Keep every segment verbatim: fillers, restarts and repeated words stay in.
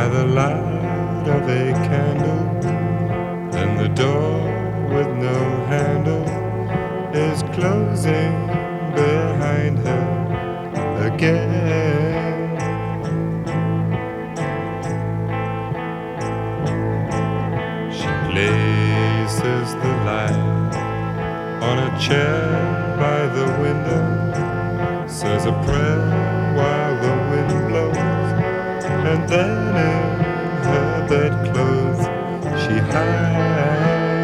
the light of a candle, and the door with no handle is closing behind her again. She places the light on a chair by the window, says a prayer while the wind blows, and then in her bedclothes she hides.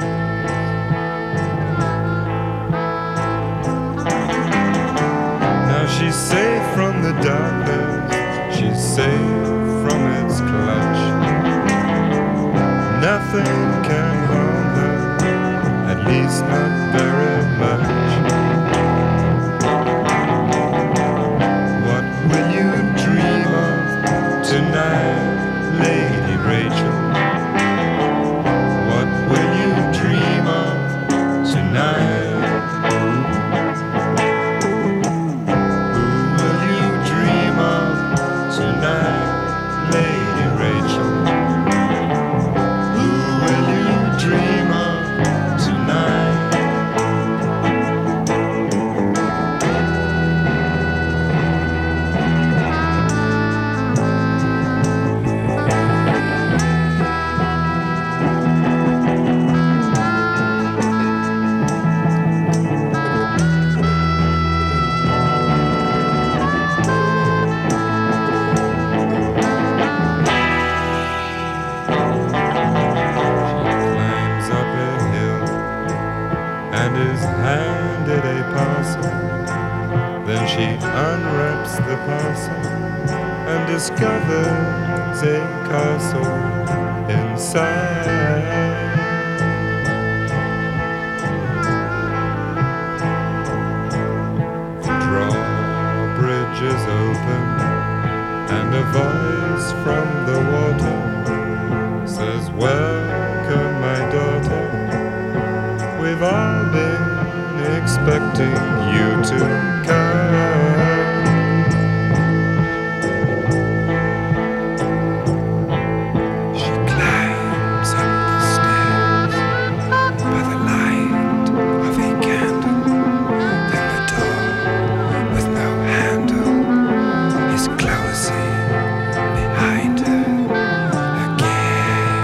Now she's safe from the darkness, she's safe from its clutch. Nothing can harm her, at least not very much. What will you dream of tonight, Lady Rachel? What will you dream of tonight? Who will you dream of tonight, Lady Rachel? Who will you dream of tonight? And is handed a parcel. Then she unwraps the parcel and discovers a castle inside. The drawbridge is open, and a voice from the water says, "Welcome, my daughter. We've all been expecting you to come." She climbs up the stairs by the light of a candle, and the door with no handle is closing behind her again.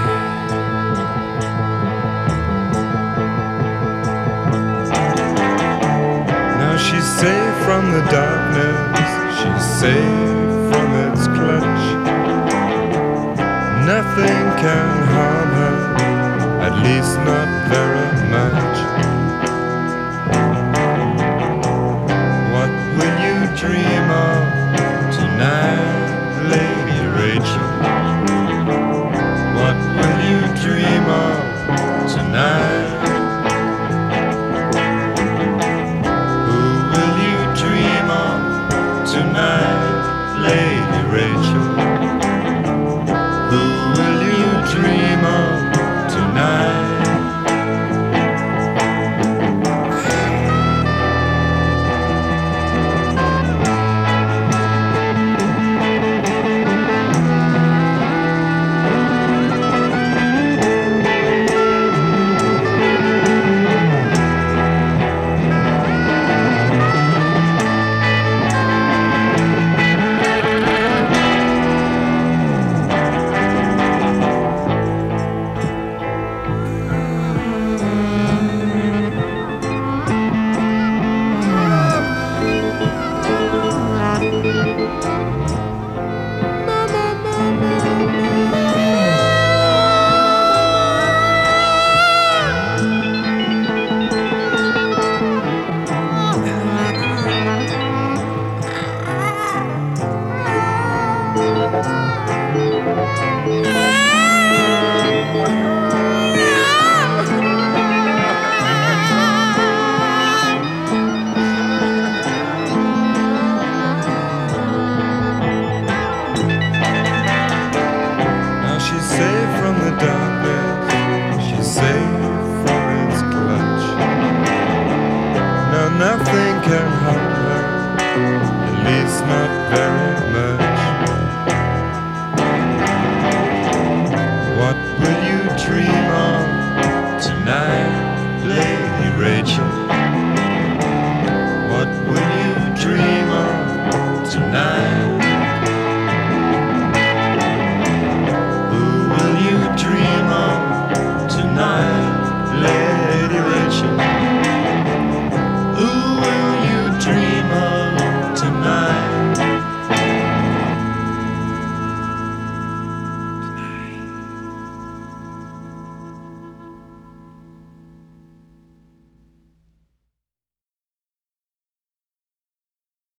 She's safe from the darkness, she's safe from its clutch. Nothing can